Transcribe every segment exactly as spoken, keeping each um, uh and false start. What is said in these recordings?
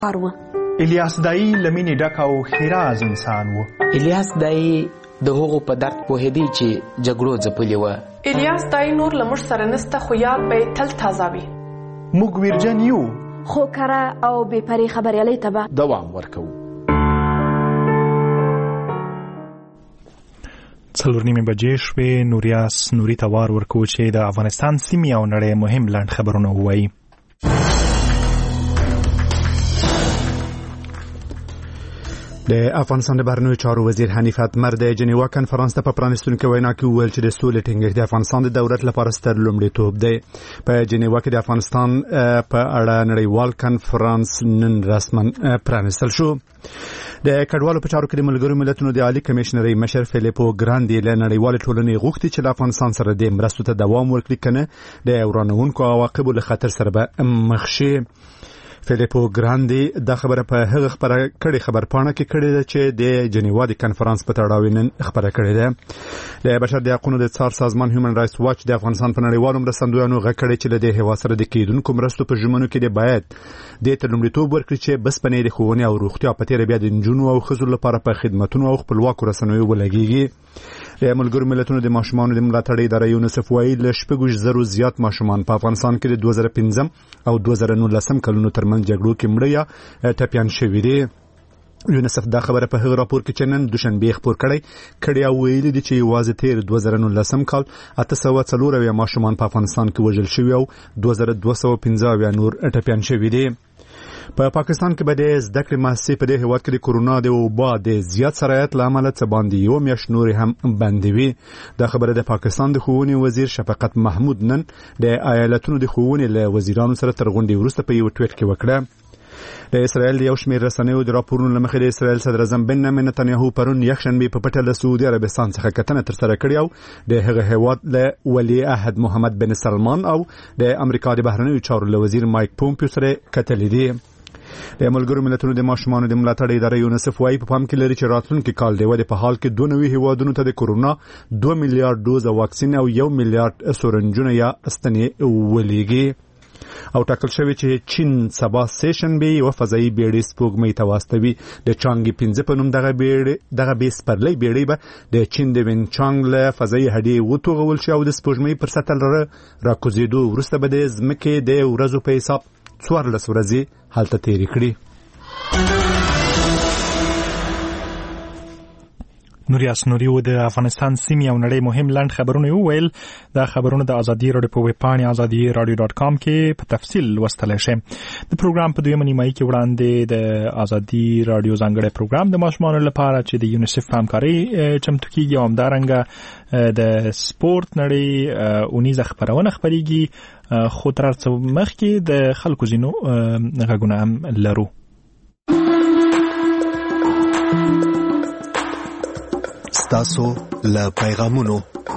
و الیاس دای لمینې ډک او ښېراز انسان و. الیاس دای د هغو په درد پوهېدی چې جګړو ځپلې وه. الیاس دای نور له موږ سره نسته خو یاد به یې تل تازه وي. موږ ویرجن یو خو کره او بې پرې خبریالۍ ته به دوام ورکوو. څلور نیمې بجې شوې. نوریاس نوري ته وار ورکوو چې د افغانستان سیمې او نړۍ مهم لنډ خبرونه ووایي. د افغانستان د بهرنیو چارو وزیر حنیف اتمر د جنیوا کنفرانس ته په پرانیستونکې وینا کې وویل چې د سولې ټینګښت د افغانستان د دولت لپاره ستر لومړیتوب دی. په جنیوا کې د افغانستان په اړه نړیوال کنفرانس نن رسما پرانیستل شو. د کډوالو په چارو کې د ملګرو ملتونو د عالی کمشنري مشر فیلیپو ګراندي له نړیوال ټولنې غوښتي چې د افغانستان سره د مرستو ته دوام ورکړي کنه د ورانونکو عواقبو له خطر سره به مخ شي. فیلیپو ګراندي دا خبره په هغه خبره کړي خبرپاڼه کې کړې ده چې د جنیوا د کنفرانس په تړاو نن خبره کړې ده. د بشر د حقوقو د څار سازمان هیومن رائټس واچ د افغانستان په نړیوالو مرستندویانو غږ کړی چې د هیواد سره د کېدونکو مرستو په ژمنو کې د باید د تلمړیتوب ورکړي چې بس پنې د ښوونې او روغتیا په تیر بیا د نجونو او ښځو لپاره په خدماتونو او خپلواکو رسنیو ولګيږي. د ملګرو ملتونو د ماشومانو د ملاتړ ادارې یونیسف وايي له شپږ زرو زیات ماشومان په افغانستان کې د دوه زره پنځم او دوه زره نولسم کلونو ترمنځ جګړو کې مړه یا ټپیان شوي دي. یونیسف دا خبره په هغه راپور کې چې نن دوشنبه خبر کړی کړي او ویلي دي چې یوازې تیر دوه زره نولسم کال اته سوه څلور اویا ماشومان په افغانستان کې وژل شوي او دوه زره دوه سوه پنځه اویا نور ټپیان شوي دي. په پاکستان کې به د زده کړې مؤسسې په دې هیواد کې د کورونا د وبا د زیات سرایت له امله څه باندې یو میاشت نورې هم بندې وي. دا خبره د پاکستان د ښوونې وزیر شفقت محمود نن د ایالتونو د ښوونې له وزیرانو سره تر غونډې وروسته په یو ټویټ کې وکړه. د اسرائیل د یو شمېر رسنیو د راپورونو له مخې د اسرائیل صدر اعظم بنیامین نتنیاهو پرون یکشنبه په پټه له سعودي عربستان څخه کتنه ترسره کړې او د هغه هیواد له ولی عهد محمد بن سلمان او د امریکا د بهرنیو چارو له وزیر مایک پومپیو سره کتلې دي. د ملګرو ملتونو د ماشومانو د ملاتړ ادارې یونیسف وايي په پام کې لري چې راتلونکي کال د ودې په حال کې دوه نوي هیوادونو ته د کورونا دوه میلیارډ ډوز واکسین او یو میلیارډ سورنجونه یا ستنې ولېږي. او ټاکل شوی چې چین سبا سیشن به یو فضایي بیړۍ سپوږمۍ ته واستوي. د چانګ پنځه په نوم دغه بیړۍ دغه بیس پرلې بیړۍ به د چین د وینچانګ له فضایي هډې وتوغول شي او د سپوږمۍ پر سطح راکوزېدو وروسته به د ځمکې د ورځو په حساب څوارلس ورځې هلته تیرې کړي. نوریاس نوري و د افغانستان سیمې او نړۍ مهم لنډ خبرونه وویل. دا خبرونه د ازادي راډیو په ویب پاڼې ازادي راډیو ډاټ کام کې په تفصیل لوستلی شئ. د پروګرام په دویمه نیمایي کې وړاندې د ازادي راډیو ځانګړی پروګرام د ماشومانو لپاره چې د یونیسف په همکارۍ چمتو کیږي او همدارنګه د سپورت نړۍ اونیزه خبرونه خپرېږي. خو تر څو مخکې د خلکو ځینو غږونه هم لرو. ستاسو له پیغامونو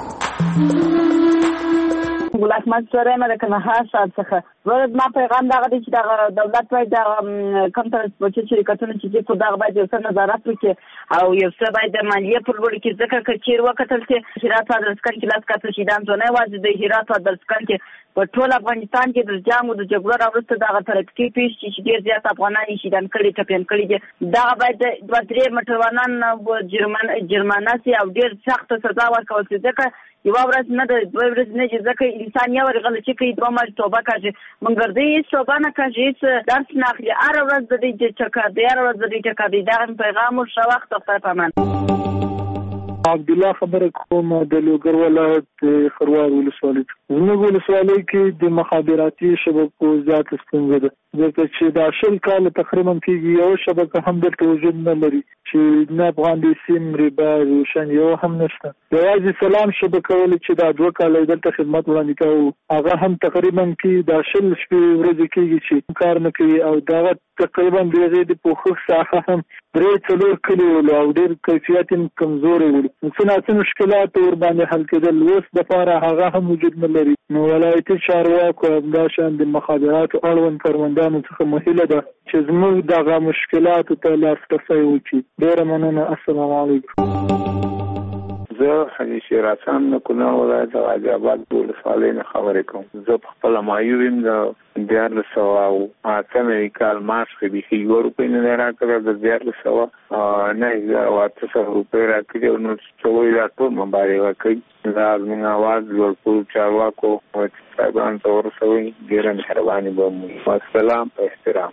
ګلات مڅره مې کنه هڅه څخه ورته ما پیغام دا غوډي چې دا دولت وای دا کم ترانسپورت شرکتونه چې په دغه باندې څه نظارت وکړي او یو څه باید د مالیه په لور کې ځکه چې وکړل چې هرات او دلسکن کې لاس کاتل شي دا نه واځي د هرات او دلسکن کې په ټول افغانستان کې د جنگ او د جګړو راوړسته دغه ترقی پیښ چې ډیر زیات افغانان شي دان کړي ټپین کړي دا باید د درې مټروانان جرمن جرمانه سي او ډیر سخت سزا ورکول شي ځکه یو ورځ نه د دوه ورځې نه ځکه انسان یو ورغل چې کوي دوه مر توبه کوي منګردي توبه نه کوي درس نه اخلي هر ورځ د دې چکر دی هر ورځ د دې چکر دی دا پیغام او شو وخت خپل پامن عبد الله خبره کوم د لوګر ولایت خروار ولسوالۍ زموږ ولسوالۍ کې د مخابراتي شبکو زیات ستونزه ده ځکه چې دا شل کال تقریبا کېږي یو شبکه هم دلته وجود نه لري چې نه افغان دي سیم ریبا روشن یو هم نشته. یوازې سلام شبکه ولې چې دا دوه کال دلته خدمت وړاندې کوي هغه هم تقریبا کې دا شل شپې ورځې کېږي چې کار نه کوي او دا تقریبا دغه د پوښښ ساحه هم درې څلور کلی او ډېر کیفیت کمزوري وي. څنګه مشکلات ور باندې حل کېدل اوس د لپاره هغه هم وجود نه لري. نو ولایتي چارواکو دا شان د مخابرات اړوند کاروندانو څخه مهله ده چې زموږ دغه مشکلات ته لاسرسی وکړي. ډېر مننه. السلام علیکم. زه زه حاجی شیر حسن د کونړ ولایت د غازي آباد ولسوالۍ نه خبرې کوم. زه په خپله مایوب یم. د دیارلس سوه او اتم کال مارچ کې بیخي یوه روپۍ نه دی راکړی، د دیارلس سوه نهه زره او اته سوه روپۍ راکړي او نو څه وایي دا ټول مبارزه کوي. دا زموږ اواز لوړپوړو چارواکو صاحبانو ته ورسوئ، ډېره مهرباني به مو وي. والسلام په احترام.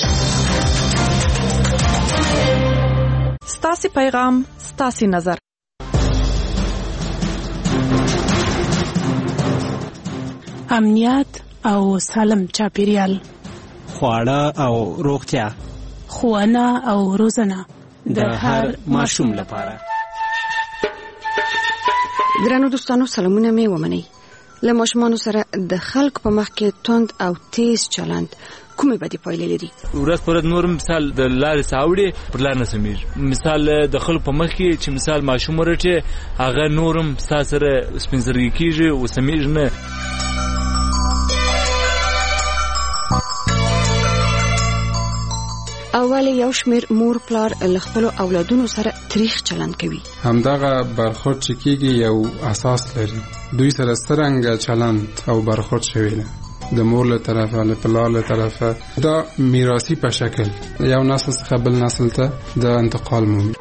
ستاسې پیغام ستاسې نظر. امنیت او سالم چاپیریال، خواړه او روغتیا، ښوونه او روزنه د هر ماشوم لپاره. درنو دوستانو، سلامونه مې ومنئ. له ماشومانو سره د خلکو په مخ کې توند او تیز چلند کومې بدې پایلې لري؟ ورځ پر ورځ نور مثال د لارې ساوړي پر لار نه سمېږي. مثال د خلکو په مخ کې چې مثال ماشوم ورټي هغه نورم ستا سره سپین زرګي کېږي او سمېږي نه. اول یو شمیر مور پلار له خپل اولادونو سره تاریخ چلند کوي. همدغه برخورد چې کېږي یو اساس لري. دوی سره څرنګه چلند او برخورد شوی دی د مور له طرفه له پلار له طرفه، دا میراثي په شکل یو نسل څخه بل نسل ته د انتقال مومي.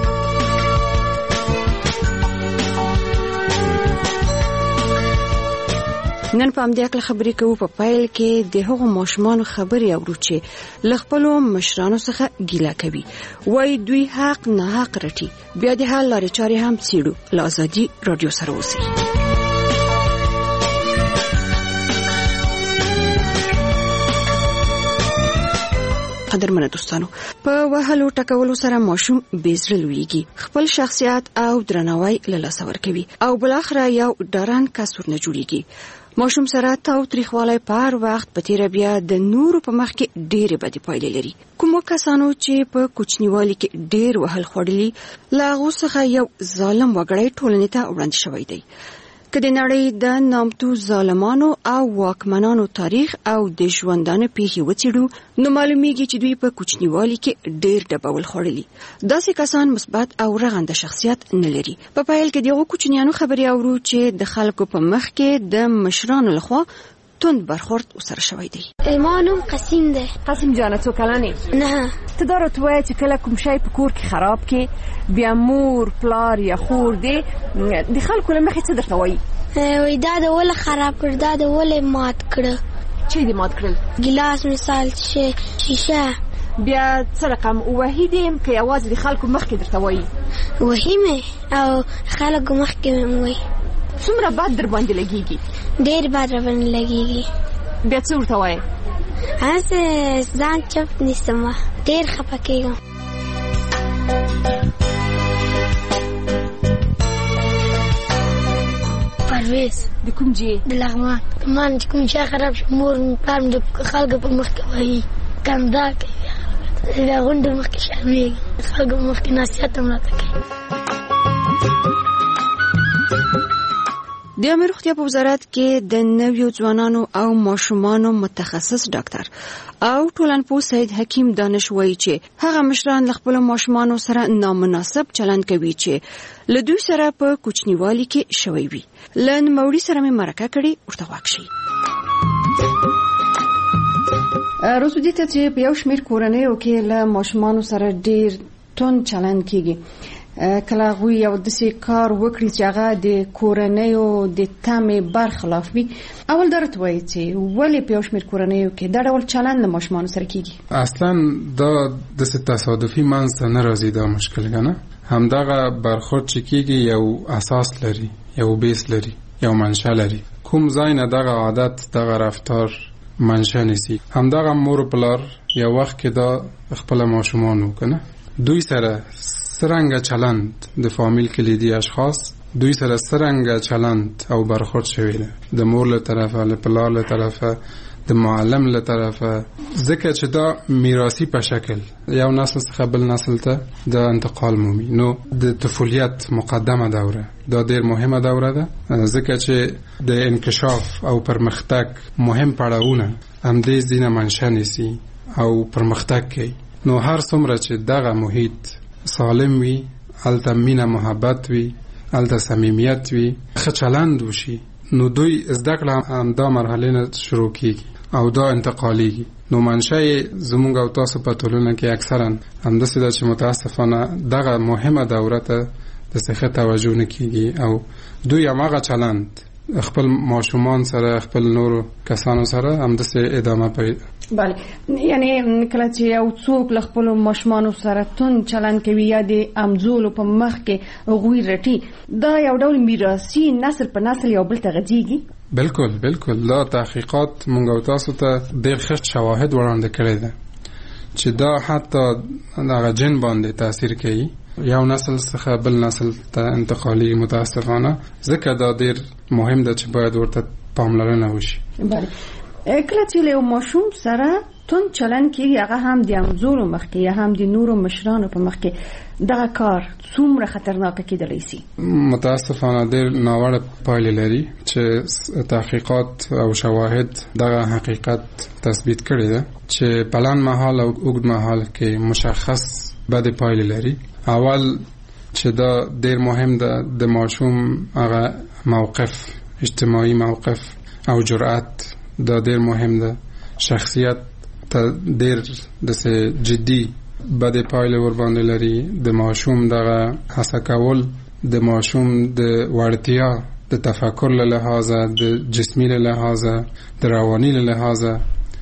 نن په همدې اړه خبرې کوو. په پیل کې د هغو ماشومانو خبرې اورو چې له خپلو مشرانو څخه ګیله کوي، وایي دوی حق نه حق رټي. بیا د حل لارې چارې هم څېړو. له ازادي راډیو سره اوسئ. قدرمنه دوستانو، په وهلو ټکولو سره ماشوم بېزړه لویږي، خپل شخصیت او درناوی له لاسه ورکوي او بلاخره یو ډارن کس ورنه جوړیږي. ماشوم سره تاو تریخوالی په هر وخت په تیره بیا د نورو په مخ کې ډېرې بدې پایلې لري. کومو کسانو چې په کوچنیوالي کې ډېر وهل خوړلي، له هغو څخه یو ظالم وګړی ټولنې ته وړاندې شوی دی. که د نړۍ د نامتو ظالمانو او واکمنانو تاریخ او د ژوندانه پیښې وڅېړو، نو معلومیږي چې دوی په کوچنیوالي کې ډېر ډبول خوړلي. داسې کسان مثبت او رغنده شخصیت نه لري. په پیل کې دغو کوچنیانو خبرې اورو چې د خلکو په مخ کې د مشرانو لخوا تند برخورد وسره شوی دی. ایمانم قسیم دی. قسیم جانه څو کلنې؟ نه. ته دا راته وایه چې کله کوم شی په کور کې خراب کې، بیا مور پلار یا خور دی د خلکو له مخې څه درته وایي؟ وایي دا د ولې خراب کړ، دا د ولې مات کړه. چی دې مات کړل؟ ګیلاس مثال، شیشه. بیا څه رقم وهي دې که یوازې د خلکو مخکې درته وایي؟ وهي مې او خلکو مخکې مې وایي. څومره بد در باندې لګېږي؟ ډېر بد را باندې لګېږي. بیا څه ورته وایې؟ هسې ځان چپ نیسم، ډېر خفه کېږم. پرویز د کوم ځای؟ د لغمان. لغمان چې کوم شی خراب شي مور مې پلار مې د خلکو په مخ کې وایي، کندا کوي، بیا غونډې مخ کې شرمېږي، خلکو په مخ کې نصیحت هم راته کوي. د عامه روغتیا په وزارت کې د نویو ځوانانو او ماشومانو متخصص ډاکټر او ټولنپوه سید حکیم دانش وایي چې هغه مشران له خپلو ماشومانو سره نامناسب چلند کوي چې له دوی سره په کوچنیوالي کې شوی وي. له نوموړي سره مې مرکه کړې، ورته غوږ شئ. روزو دې ته چې په یو شمېر کورنیو کې له ماشومانو سره ډېر توند چلند کېږي، کله غوی یو داسې کار وکړي چې هغه د کورنیو د تمې برخلاف وي، اول درته وایي چې ولې په یو شمېر کورنیو کې دا ډول چلند له ماشومانو سره کېږي؟ اصلا دا داسې تصادفي منځته نه راځي دا مشکل کنه. همدغه برخورد چې کېږي یو اساس لري، یو بیس لري، یو منشأ لري. کوم ځای نه دغه عادت دغه رفتار منشأ نیسي. همدغه مور پلار یو وخت کې دا خپل ماشومانو کنه دوی سره څرنګه چلند د فامیل کلیدي اشخاص دوی سره څرنګه چلند او برخورد شوی دی د مور له طرفه، له پلار له طرفه، د معلم له طرفه، ځکه چې دا میراثي په شکل یو نسل څخه بل نسل ته د انتقال مومي. نو د طفولیت مقدمه دوره دا ډېر مهمه دوره ده، ځکه چې د انکشاف او پرمختګ مهم پړاوونه هم دې ځینه منشأ نیسي او پرمختګ کوي. نو هر څومره چې دغه محیط سالم وي، هلته مینه محبت وي، الته صمیمیت وي ښه چلند وشي نو دوی زده کړه هم دا مرحله نه شروع کیږي او دا انتقالیږي نو منشأ زمونږ او تاسو په ټولنه کې اکثرا همداسې ده چې متاسفانه دغه مهمه دوره ته د څه توجه نه کیږي او دوی هماغه چلند خپل ماشومان سره خپل نورو کسانو سره همداسې ادامه پیدا. بله، یعنی کله چې یو څوک له خپلو ماشومانو سره تون چلند کوي یا د امزولو په مخ کې هغوی رټي، دا یو ډول میراثي نسل په نسل یو بل ته غځېږي. بالکل بالکل دا تحقیقات مونږ او تاسو ته ډېر ښه شواهد وړاندې کړي ده چې دا حتی دغه جن باندې تاثیر کوي، یو نسل څخه بل نسل ته انتقالي متاسفانه. ځکه دا ډېر مهم ده چې باید ورته پاملرنه وشي. بله، کله چې له ماشوم سره تون چلند کیږي هغه هم د امزورو مخ کې یا هم د نورو مشرانو په مخ کې دغه کار څومره خطرناک کېدلی شي؟ متاسفانه ډېر ناوړه پایلې لري چې تحقیقات او شواهد دغه حقیقت تثبیت کړي ده چې په لنډ مهال او اوږد مهال کې مشخص بدې پایلې لري. اول چې دا ډېر مهم ده د ماشوم هغه موقف، اجتماعي موقف او جرأت، دا ډېر مهم ده. شخصیت ته ډېر داسې جدي بدې پایلې ورباندې لري. د ماشوم دغه هڅه کول د ماشوم د وړتیا د تفکر له لحاظه، د جسمي له لحاظه، د رواني له لحاظه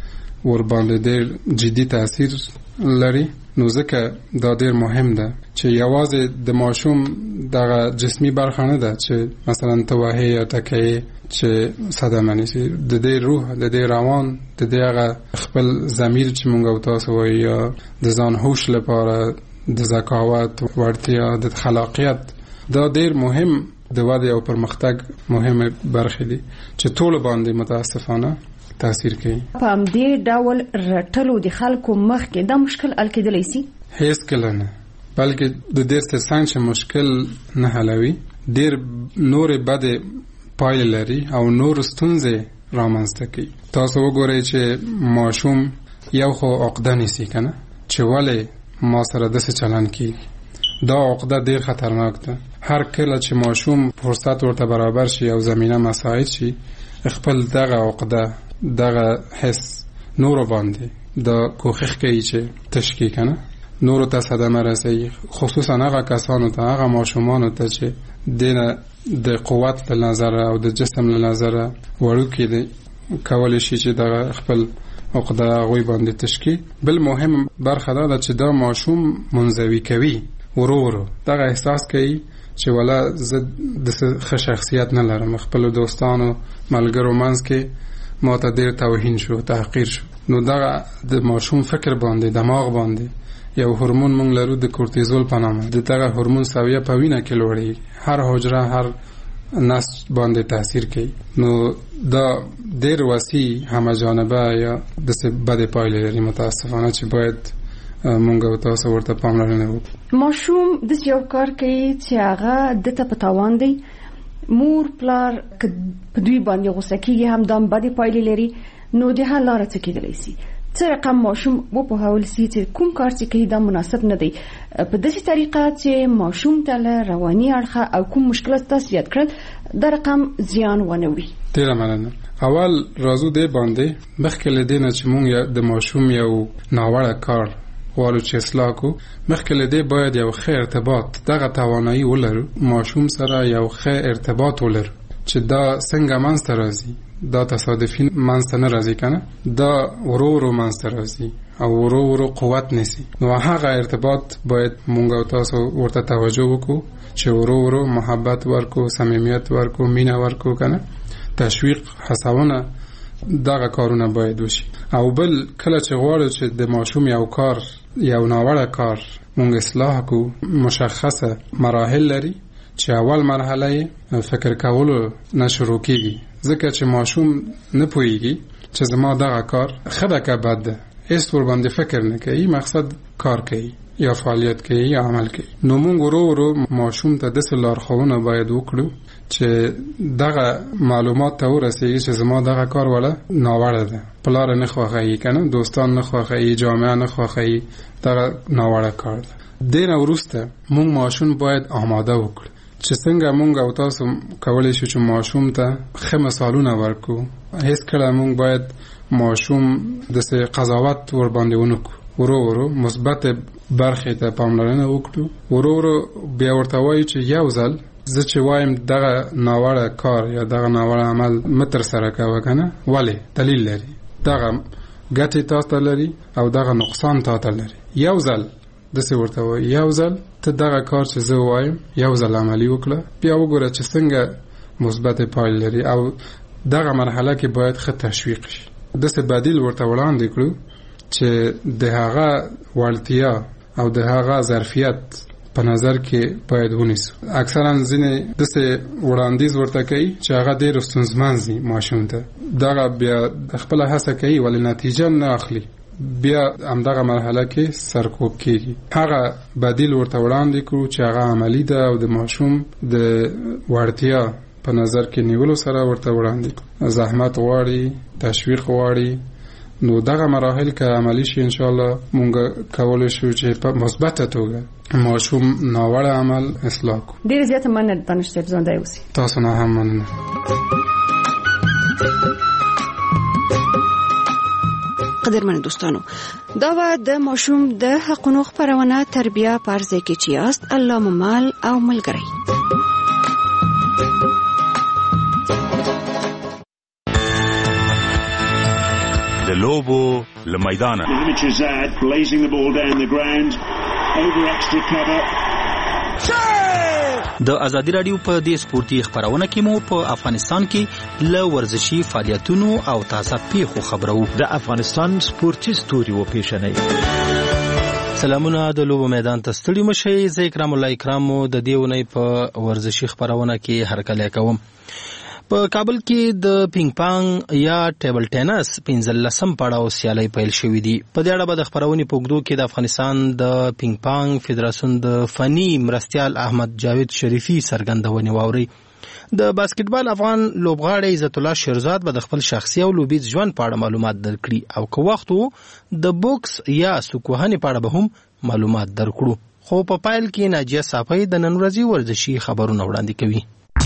ورباندې ډېر جدي تاثیر لري. نو ځکه دا ډېر مهم ده چې یوازې د ماشوم دغه جسمي برخه نه ده چې مثلا توهې یا ټکې چې صدمه نیسي، د دې روح، د دې روان، د دې هغه خپل ضمیر چې مونږ او تاسو وایو یا د ځان هوش لپاره د ذکاوت، وړتیا، د خلاقیت، دا ډېر مهم د ودې او پرمختګ مهمه برخې دي چې ټول باندې متاسفانه تاثیر کوي. په همدې ډول رټلو د خلکو مخ کې دا مشکل حل کېدلی شي؟ هیڅ کله نه، بلکې د دې څنګه چې مشکل نه حلوي، ډېر نورې بدې پایلې لري او نور ستونزې رامنځته کوي. تاسو وګورئ چې ماشوم یو خو عقده نیسي که نه چې ولې ما سره داسې چلند کېږي. دا عقده ډېر خطرناک ده. هر کله چې ماشوم فرصت ورته برابر شي او زمینه مساعد شي، خپل دغه عقده، دغه حس نورو باندې دا کوښښ کوي چې تشکیل کنه، نورو ته صدمه رسوي، خصوصا هغه کسانو ته، هغه ماشومانو ته چې دینه د قوت له نظره او د جسم له نظره وړوکي دي، کولی شي چې دغه خپل عقده هغوی باندې تشکیل. بل مهم برخه دا ده چې دا ماشوم منزوي کوي، ورو ورو دغه احساس کوي چې ولا زه د ښه شخصیت نه لرم، خپل دوستانو ملګرو منځ کې ما ته ډېر توهین شو، تحقیر شو. نو دغه د ماشوم فکر باندې، دماغ باندې یو هورمون مونږ لرو د کورتیزول په نامه، د دغه هورمون سویه په وینه کې لوړېږي، هر حجره، هر نسج باندې تاثیر کوي. نو دا ډېر وسیع همه جانبه یا داسې بدې پایلې لري متاسفانه چې باید مونږ او تاسو ورته پاملرنه وکړو. ماشوم داسې یو کار کوي چې هغه د ته په تاوان دی، مور پلار که په دوی باندې غوسه کېږي هم دا بدې پایلې لري. نو د حل لاره څه کېدلی شي؟ څه رقم ماشوم وپوهول شي چې کوم کار چې کوي دا مناسب نه دی، په داسې طریقه چې ماشوم ته له رواني اړخه او کوم مشکلات تاسو یاد کړل دا رقم زیان ونه وړي؟ ډېره مننه. اول راځو دې باندې مخکې له دې نه چې مونږ د ماشوم یو ناوړه کار والو چې اصلاح کو، مخکې له دې باید یو ښه ارتباط، دغه توانایي ولرو ماشوم سره یو ښه ارتباط ولرو چې دا څنګه منځته راځي، دا تصادفي منځته نه راځي که نه، دا ورو ورو منځته راځي او ورو ورو قوت نیسي. نو هغه ارتباط باید مونږ او تاسو ورته توجه وکړو چې ورو ورو محبت ورکو، صمیمیت ورکو، مینه ورکو که نه، تشویق، هڅونه، دغه کارونه باید وشي. او بل کله چې غواړو چې د ماشوم یو کار، یو ناوړه کار مونږ اصلاح کو، مشخصه مراحل لري چې اول مرحله فکر کولو نه شروع کیږي، ځکه چې ماشوم نه پوهیږي چې زما دغه کار ښه ده که بد ده، هیڅ ور باندې فکر نه کوي، مقصد کار کوي یا فعالیت کوي یا عمل کوي. نو مونږ ورو ورو ماشوم ته داسې لارښوونه باید وکړو چې دغه معلومات ته ورسیږي چې زما دغه کار ولا ناوړه ده، پلار نه خوښوي که نه، دوستان نه خوښوي، جامعه نه خوښوي، دغه ناوړه کار ده. دین وروسته مونږ ماشوم باید آماده وکړو چې څنګه مونږ او تاسو کولای شو چې ماشوم ته ښه مثالونه ورکو. هیڅ کله مونږ باید ماشوم د څه قضاوت ور باندې ونه کو. ورو ورو مثبت برخې ته پاملرنه وکړو. ورو ورو بیا ورته وایي چې یو ځل زه چې وایم دغه ناوړه کار یا دغه ناوړه عمل متر سره کوه کنه ولې دلیل لري، دغه ګټې تاسو ته لري او دغه نقصان تاسو ته لري. یو ځل داسې ورته وایي یو ځل ته دغه کار چې زه وایم یو ځل عملي وکړه، بیا وګوره چې څنګه مثبت پایله لري او دغه مرحله کې باید ښه تشویق شي. داسې بدیل ورته وړاندې کړو چې د هغه وړتیا او د هغه ظرفیت په نظر کې باید ونیسو. اکثرا ځینې داسې وړاندیز ورته کوي چې هغه ډېر ستونزمن دي ماشوم ته، دغه بیا خپله هڅه کوي ولې نتیجه نه اخلي، بیا همدغه مرحله کې سرکوب کېږي. هغه بدیل ورته وړاندې کړو چې هغه عملي ده او د ماشوم د وړتیا په نظر کې نیولو سره ورته وړاندې کړو. زحمت غواړي، تشویق غواړي، نو دغه مراحل که عملی شي ان شاء الله مونږ کولای شو چې په مثبته توګه ماشوم ناوړه عمل اصلاح کړو. ډېر زیات مننه دانش صاحب، ژوندی اوسئ. تاسو نه هم مننه. قدرمن دوستانو، دا و د ماشوم د حقونو خبرونه تربیه پرځای کې چې است الله ممال او ملګری. د لوبو لمیدانه د ازادي رادیو په دې سپورتي خبرونه کې مو په افغانستان کې ل ورزشي فعالیتونو او تازه پیښو خبرو. د افغانستان سپورتي ستوري و پیښنې. سلامونه د لوبو میدان ته ستړي مشي. زه اکرام الله اکرامو د دې ونې په ورزشي خبرونه کې هرکلی کوم. په کابل کې د پینګ پانګ یا ټیبل ټینس پنځلسم پړاو سیالۍ پیل شوې دي. په دې اړه به د خبرونې په اوږدو کې د افغانستان د پینګ پانګ فدراسیون د فني مرستیال احمد جاوید شریفي څرګندونې واورئ. د باسکټبال افغان لوبغاړی عزت الله شیرزاد به د خپل شخصي او لوبیز ژوند په اړه معلومات درکړي او که وخت وو د بوکس یا سوکوهنې په اړه به هم معلومات درکړو. خو په پایل کې ناجیه صافی د نن ورځې ورزشي خبرونه وړاندې کوي.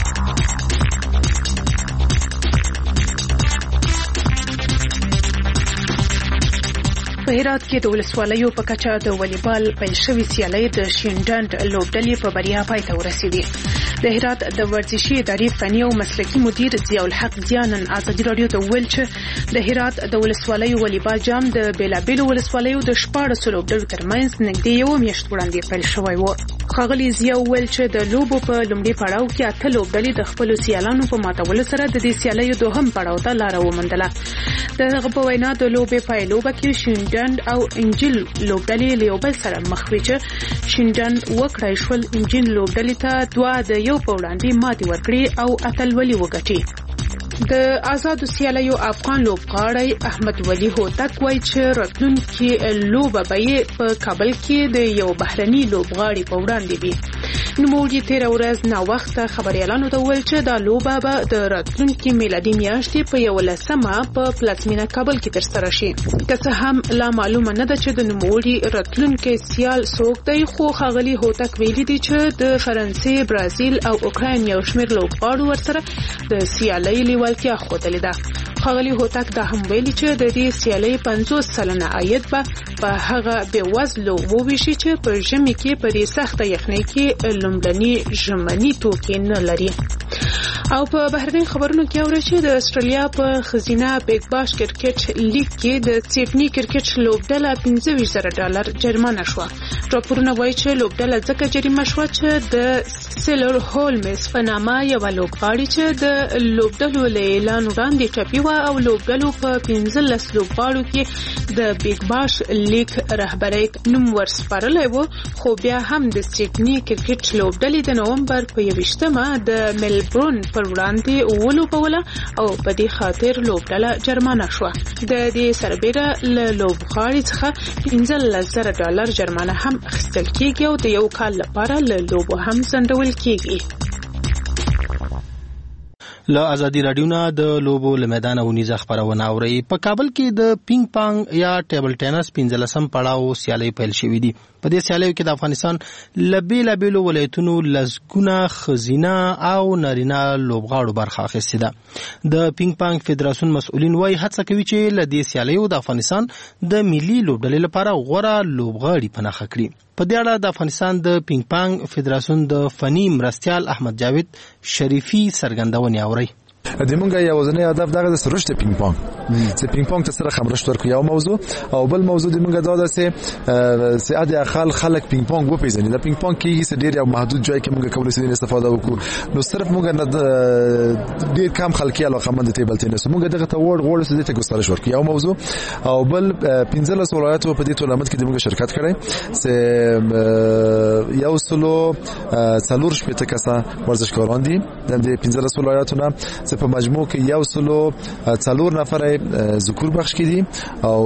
په هرات کې د ولسوالیو په کچه د والیبال پیل شوې سیالۍ د شینډنډ لوبډلې په بریا پای ته ورسېدې. د هرات د ورزشي ادارې فني او مسلکي مدیر ضیاء الحق ضیانن ازادي رادیو ته ویل چې د هرات د ولسوالیو والیبال جام د بیلابیلو ولسوالیو د شپاړسو لوبډلو ترمنځ نږدې یوه میاشت وړاندې پیل شوی و. ښاغلي ضیاء ویل چې د لوبو په لومړي پړاو کې اته لوبډلې د خپلو سیالانو په ماتولو سره د دې سیالیو دوهم پړاو ته لاره وموندله. د هغه په وینا د لوبې پایلوبه کې شینډنډ او انجیل لوبډلې له یو بل سره مخ وي چې شینډنډ وکړای شول انجیل لوبډلې ته دوه د یو په وړاندې ماتې ورکړي او اتلولي وګټي. د آزادو سیالیو افغان لوبغاړی احمد ولی هوتک وایي چې راتلونکي لوبه به یې په کابل کې د یو بهرني لوبغاړي په وړاندې وي. نوموړي تېره ورځ ناوخته خبریالانو ته وویل چې دا لوبه به د راتلونکي میلادي میاشتې په یولسمه په پلازمینه کابل کې ترسره شي. که څه هم لا معلومه نه ده چې د نوموړي راتلونکی سیال څوک دی، خو ښاغلي هوتک ویلي دي چې د فرانسې، برازیل او اوکراین یو شمېر لوبغاړو ورسره د سیالۍ لیوالتیا ښودلې ده. ښاغلي هوتک دا هم ویلي چې د دې سیالۍ پنځوس سلنه عاید به په هغه بېوزلو وویشي چې په ژمي کې په دې سخته یخنۍ کې لومړني ژمني توکي نه لري. او په بهرني خبرونو کې اوري چې د استرالیا په خزینه بیگ باش کرکټ لیګ کې د سیډني کرکټ لوبډله پنځه ویشت زره ډالر جریمه شوه. راپورونه وایي چې لوبډله ځکه جریمه شوه چې د سیلر هولمز په نامه یوه لوبغاړي چې د لوبډلو له اعلان وړاندې ټپي وه او لوبډلو په پنځلس لوبغاړو کې د بیگ باش لیګ رهبرۍ نوم ورسپارلی و، خو بیا هم د سیډني کرکټ لوبډلې د نومبر په یویشتمه د ملبورن پر وړاندې ولوبوله او په دې خاطر لوبډله جرمانه شوه. د دې سربېره له لوبغاړي څخه پنځلس زره ډالر جرمانه هم اخیستل کېږي او د یو کال لپاره له لوبو هم ځنډول کېږي. له ازادي رادیو نه د لوبو له میدان ونیزه خبرونه اوري. په کابل کې د پینګ پانګ یا ټیبل ټینس پنځلسم پړاو سیالي پیل شوې دي. په دې سیالیو کې د افغانستان له بیلابیلو ولایتونو لسګونه ښځینه او نارینه لوبغاړو برخه اخیستې ده. د پینګ پانګ فدراسیون مسؤلین وايي هڅه کوي چې له دې سیالیو د افغانستان د ملي لوبډلې لپاره غوره لوبغاړي په نښه کړي. په دې اړه د افغانستان د پینګ پانګ فدراسیون د فني مرستیال احمد جاوید شریفي څرګندونې اوري. د مونږه یو ځنې هدف دغه د سرشت پینګ پانګ چې پینګ پانګ ته سره خبرشت ورکو یو موضوع او بل موضوع د مونږه دا ده چې ساده خلک خلک پینګ پانګ وپیژني. د پینګ پانګ کې څه ډیر یو محدود ځای کې مونږه کولای شو استفاده وکړو. نو صرف مونږه نه ډیر کم خلک یې علاقه مند ټیبل ټینس مونږه دغه ته ور غوړ سده ته ګسترش ورکو یو موضوع او بل پنځلس ولایتو په دې ټورنمنت کې د مونږه شرکت کړي چې یو سلو څلور شپږ کسه ورزشکاران دي د پنځلس ولایتونو چې په مجموع کې یو سلو څلور نفر ذکور بخش کړي او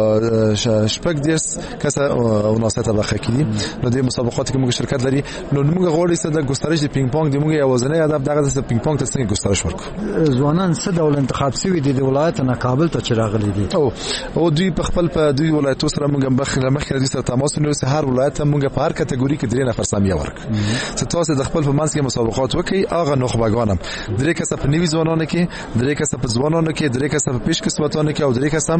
شپږ دیس کسه وناسته بخښ کړي. نو د مسابقات کې موږ شرکت لري. نو موږ غواړو چې د ګسترش د پینګ پانګ د موږ یوازینی هدف دغه د پینګ پانګ ته څنګه ګسترش ورکړو. ځوانان څه ډول انتخاب شوي دي د ولایت نه کابل ته چې راغلي دي او او دوی په خپل په دوی ولایتو سره موږ مخکې مخکې د سره تماس ونیو. هر ولایت موږ په هر کټګوري کې درې نفر سامیه ورک چې تاسو د خپل په منځ کې مسابقات وکړي. هغه نخبگانم درې کسه په نوي ځوانانو کې درې کسه په ځوانانو کې درې کسه په پیش کسبتانو کې او درې کسه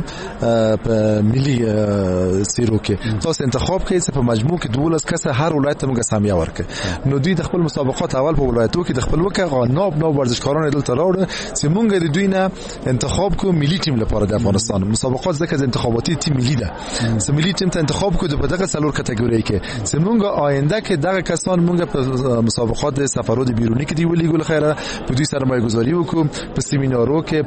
په ملي سیرو کې تاسو انتخاب کړئ چې په مجموع کې دولس کسه هر ولایت ته موږ سامیه ورکړي. نو دوی د خپل مسابقات اول په ولایتو کې د خپل وکړه ناب ناب ورزشکاران دلته راوړل چې موږ د دوی نه انتخاب کو ملي ټیم لپاره د افغانستان مسابقات ځکه انتخاباتي ټیم ملي ده چې ملي ټیم ته انتخاب کو په دغه څلور کټګوري کې چې موږ آینده کې دغه کسان موږ په مسابقات د سفرود بیرونی کې دی ولېګل خیره په دوی سرمایه گذاری وکړو په سیمینارو کې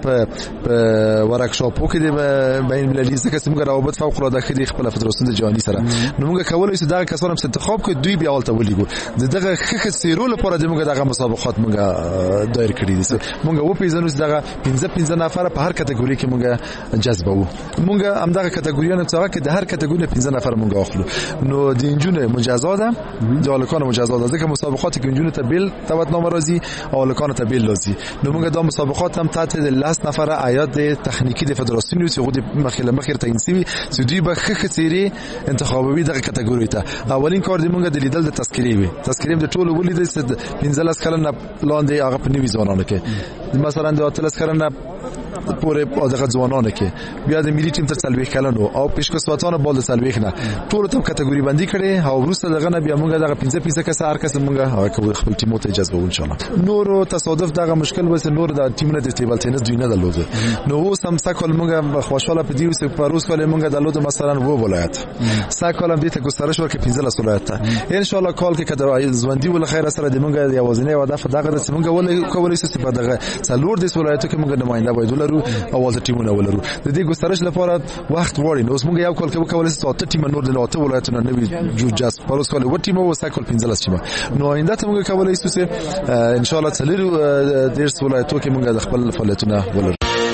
په ورکشاپو کې د بین المللي ځکه چې موږ روابط فوق العاده خدي خپل فدراسیون جهاني سره نو موږ کولای شو دغه کسان هم انتخاب کړو دوی بیا ولته ولېګو دغه خخ سیرو لپاره د موږ دغه مسابقات موږ دایر کړی دي. موږ و پیژنو چې دغه پنځه پنځه نفر په هر کټګوري کې موږ جذبو. موږ هم دغه کټګوریانو څخه کې د هر کټګوري پنځه نفر موږ اخلو. نو د انجونو مجازات ده د الکانو مجازات ده ځکه مسابقات کې انجونو ته بیل توت نامه راځي او الکانو ته بیل راځي. نو موږ دا مسابقات هم تحت د لاس نفر عیاد تخنیکی د فدراسیون چې خود مخله مخیر تعیین شوی چې دوی به خخ سیری انتخابوي دغه کټګوري ته. اولین کار دی موږ د لیدل د تذکری وي تذکری د ټولو ولیدل چې پنځلس کلن پلان دی هغه په نوي ځوانانو کې مثلا د اتلس کلن پورې دغه ځوانانو کې بیا د ملي ټیم تر څلويخ کلنو او پیشکسوتانو بال څلويخ نه ټول ته کټګوري بندي کړي او وروسته دغه نه بیا موږ دغه پنځه پنځه کس هر کس موږ کوي خپل ټیم ته اجازه وو ان شاء الله. نور تصادف دغه مشکل وس نور د ټیم نه د ټیبل ټینس دوی نه درلود. نو اوس هم سکل موږ خوشاله په دیو سه پروس کله موږ درلود مثلا وو ولایت سکل هم دې ته ګسترش ورکې پنځه ولایت ان شاء الله کال کې کده ځوندي ول خیر سره د موږ یوازینی هدف دغه د موږ ول کولای شو په دغه څلور د ولایتو کې موږ نماینده وای دلرو اول ټیمونه ولرو د دې ګسترش لپاره وخت وړي. نو اوس موږ یو کال کې کولای شو ټیم نور د لاته ولایتونو نوي جو جاس پروس کله و ټیم و سکل پنځه ټیم. نو آینده ته موږ کولای شو چې ان شاء الله څلور د ولایتو کې موږ د خپل فعالیتونه ولرو.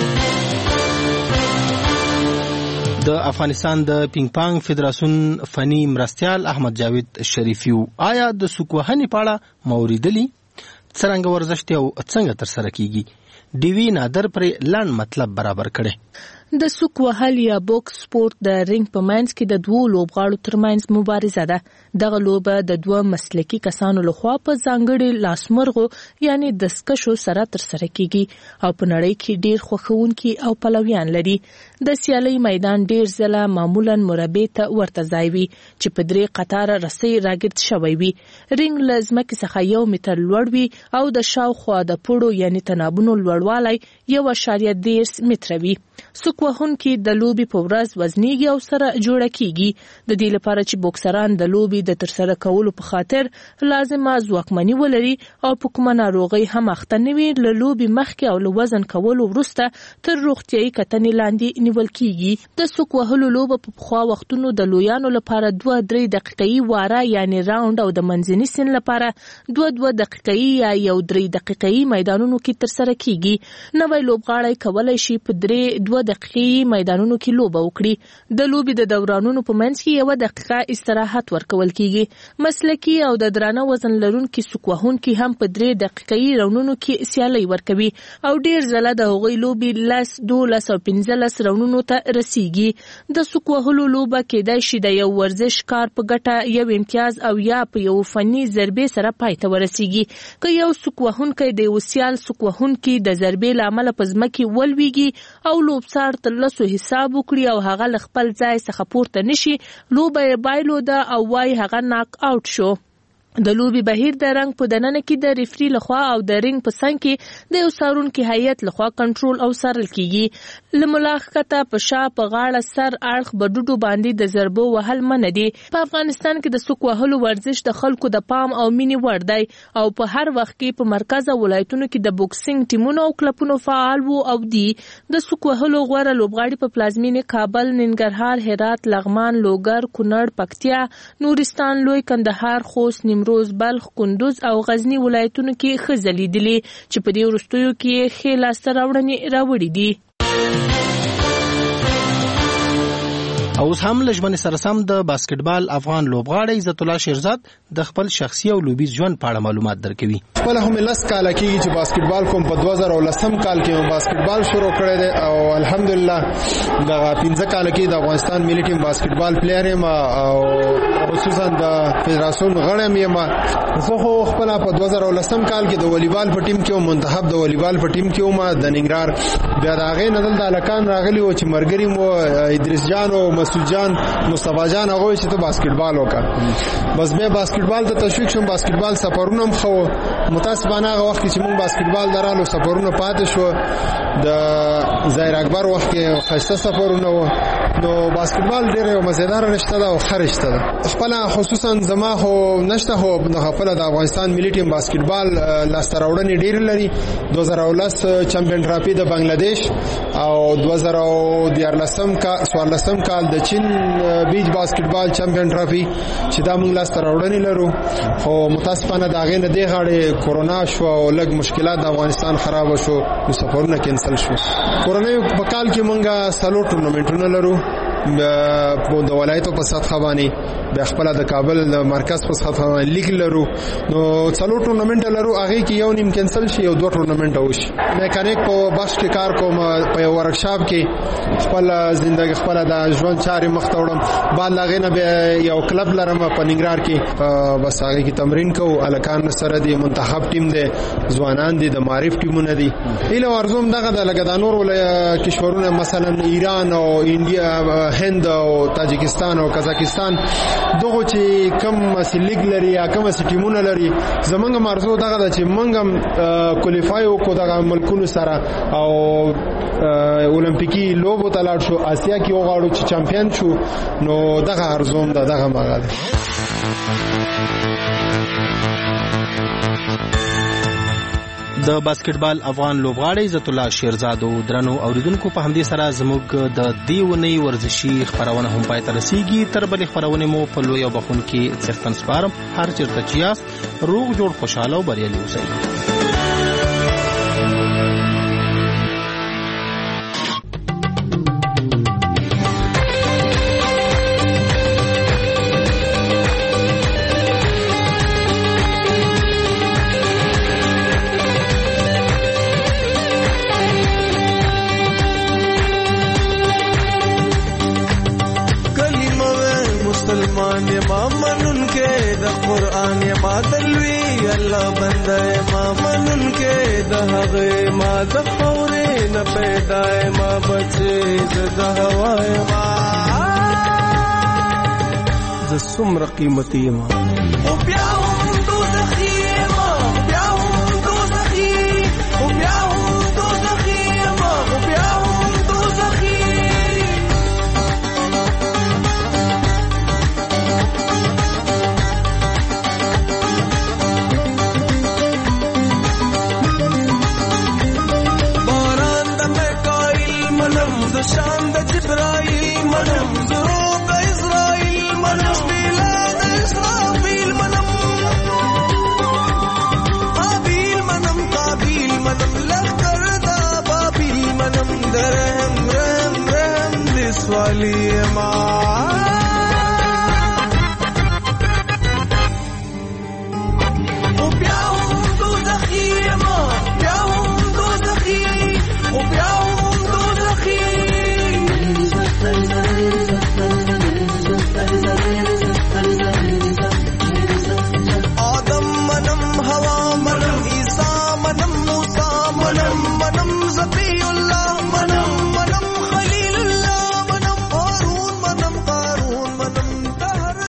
د افغانستان د پینګ پانګ فدراسیون فني مرستیال احمد جاوید شریفیو آیا د سکوهنی پاړه موریدلی څنګه ورزش ته او څنګه تر سره کیږي ډیوی نادر پر لاند مطلب برابر کړي. د سوک وهل یا بوکس سپورت د رینګ په منځ کې د دوو لوبغاړو ترمنځ مبارزه ده. دغه لوبه د دوه مسلکي کسانو لخوا په ځانګړي لاسمرغو یعنی دسکشو سره تر سره کیږي او په نړۍ کې ډیر خوښونکي او پلویان لري. د سیالي میدان ډیر ځله معمولا مربع ته ورته ځای وي چې په درې قطار رسۍ راګرد شوی وي. رینګ له ځمکې څخه یو متر لوړ وي او د شاوخوا د پړو یعنی تنابونو لوړوالی یو اشاریه دیرش متره وي. سوک وهونکي د لوبي په ورځ وزنیږي او سره جوړه کیږي. د دې لپاره چې بوکسران د لوبي د ترسره کولو په خاطر لازمه ځواکمني ولري او په کومه ناروغي هم اخته نه وي له لوبي مخکې او له وزن کولو وروسته تر روغتیايي کتنې لاندې نیول کیږي. د سوک وهلو لوبه په پخوا وختونو د لویانو لپاره دوه درې دقیقې واره یعنی راوند او د منځني سن لپاره دوه دوه دقیقې یا یو درې دقیقې میدانونو کې ترسره کیږي. نوې لوبغاړی کولای شي په درې دوه دقیقې میدانونو کې لوبه وکړي. د لوبې د دورانونو په منځ کې یو دقیقه استراحت ورکول کیږي. مسلکي او د درانه وزن لرونکي سوک وهونکي هم په درې دقیقې راونونو کې سیالي ورکوي او ډیر ځله د هغوی لوبې لس دولس او پنځلس راونونو ته رسیږي. د سوک وهلو لوبه کېدای شي د یو ورزش کار په ګټه یو امتیاز او یا په یو فني ضربې سره پای ته ورسیږي. که یو سوک وهونکی د یو سیال سوک وهونکي د ضربې له امله په ځمکې ولویږي او لوبسار تر لسو حساب وکړي او هغه له خپل ځای څخه پورته نشي، لوبه یې بایلوده او وایي هغه ناک آوټ شو. د لوبي بهیر د رنګ په دننه کې د ریفری لخوا او د رنګ په څنګ کې د یو څارونکي هیئت لخوا کنټرول او څارل کیږي. له ملاحقته په شا په غاړه سر اړخ بډوډو باندې د ضربو وهل منع دي. په افغانستان کې د سوک وهلو ورزش د خلکو د پام او مینې وړ دی او په هر وخت کې په مرکز او ولایتونو کې د بوکسینګ ټیمونو او کلبونو فعال وو او دي. د سوک وهلو غوره لوبغاړي په پلازمینه کابل، ننګرهار، هرات، لغمان، لوګر، کونړ، پکتیا، نورستان، لوی کندهار، خوست، نیمروز، بلخ، کندوز او غزنی ولایتونو کې ښه ځلیدلي چې په دې وروستیو کې ښې لاسته راوړنې راوړي دي. او اوس هم لژمن سره سم د باسکټبال افغان لوبغاړی عزت الله شیرزاد د خپل شخصي او لوبي ژوند په اړه معلومات درکوي. خپل هم لس کال کېږي چې باسکټبال کوم. په دوه زره ولسم کال کې باسکټبال شروع کړی دی او الحمدلله د پنځه کال کې د افغانستان ملي ټیم باسکټبال پلیئر یم او خصوصا د فدراسیون غړی یم. زه خو خپل په دوه زره ولسم کال کې د والیبال په ټیم کې منتخب د والیبال په ټیم کې وم د ننګرهار. بیا د هغې نه دلته هلکان راغلي وو چې ملګري مو ادریس جان او مسعود جان، مصطفی جان، هغه چې ته باسکټبال وکړه. بس بیا باسکټبال ته تشویق شوم. باسکټبال سفرونه هم خو متاسفانه هغه وخت چې موږ باسکټبال درالو سفرونه پاتې شو. د ظاهر اکبر وخت کې خسته سفرونه و. نو باسکټبال ډېر یو مزیدار رشته ده او ښه رشته ده. خپل خصوصا زما خو نشته خو د خپل د افغانستان ملي ټیم باسکټبال لاسته راوړنې ډېر لري. دوه زره ولس چمپیون ټرافي د بنگلاديش او دوه زره دیارلسم کال څوارلسم کال د چین بیچ باسکټبال چمپیون ټرافي چې دا موږ لاسته راوړنې لرو. خو متاسفانه د هغې نه دې غاړې کورونا شو او لږ مشکلات د افغانستان خراب شو، نو سفرونه کینسل شو. کورونا په کال کې موږ څلور ټورنمنټونه لرو د ولایتو په سطحه باندې، بیا خپل د کابل د مرکز په سطحه باندې لیګ لرو. نو څلور ټورنمنټ لرو، هغه کې یو نیم کینسل شي او دوه ټورنمنټ وشي. میکانیک په بخش کې کار کوم، په یو ورکشاپ کې خپل ژوندۍ خپل د ژوند چارې مخ ته وړم. بعد هغې نه بیا یو کلب لرم په ننګرهار کې، بس هغې کې تمرین کوو. هلکان سره دی، منتخب ټیم دی، ځوانان دي، د معرف ټیمونه دي. هیله ورزوم دغه د لکه د نور کشورونه مثلا ایران او انډیا، هند او تاجکستان او قزاقستان، دغه چې کم مسلیګ لري یا کم ټیمونه لري، زمونږ مرزو دغه د چې مونږ کوالیفای وکړو دغه ملکونو سره او اولمپیکي لوبو ته لاړ شو، اسیا کې وغواړو چې چمپیون شو. نو دغه ارزوم ده، دغه مغه ده. د باسکټبال افغان لوبغاړی عزت الله شیرزاد او درنو اوریدونکو په همدې سره زموږ د دیونی ورزشي خبرونه هم پای ته رسیږي. تر بلې خبرونه مو په لوی او بخون کې څرتن سپارم. هر چیرته چې یاست روغ جوړ خوشاله او بریالي اوسئ. څومره قیمتي ما